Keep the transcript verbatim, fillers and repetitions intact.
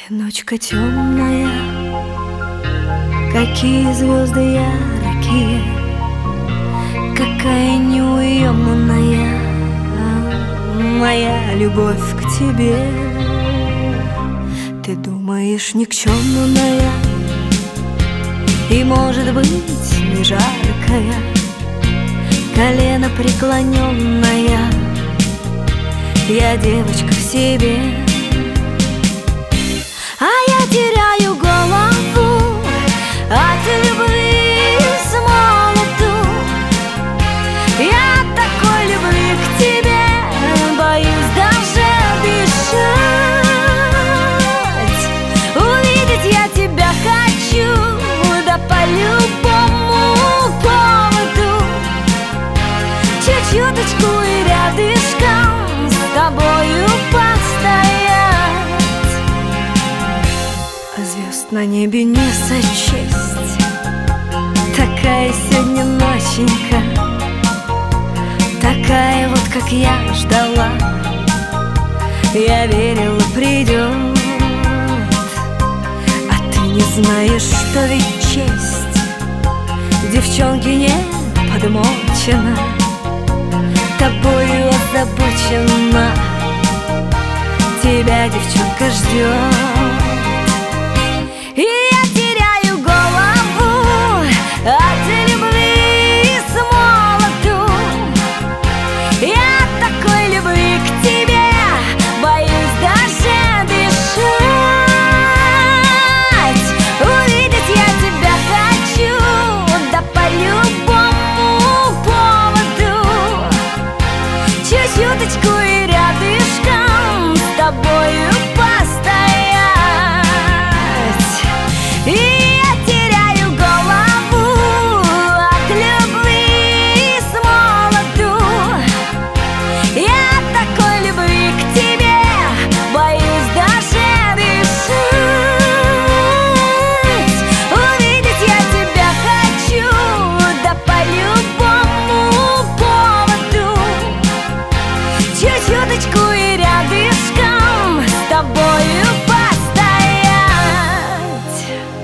Ночка темная, какие звезды яркие, какая неуемная моя любовь к тебе. Ты думаешь, никчемная и, может быть, не жаркая, колено преклоненная, я девочка в себе. А я теряю голову от любви с молоду. Я такой любви к тебе боюсь даже дышать. Увидеть я тебя хочу, да по любому поводу. Чуть-чуточку и рядышком с тобою постоять. А звезд на небе не сочесть, такая сегодня ноченька, такая вот, как я ждала. Я верила, придет, а ты не знаешь, что ведь честь девчонки не подмочена, тобою озабочена. Тебя девчонка ждет. И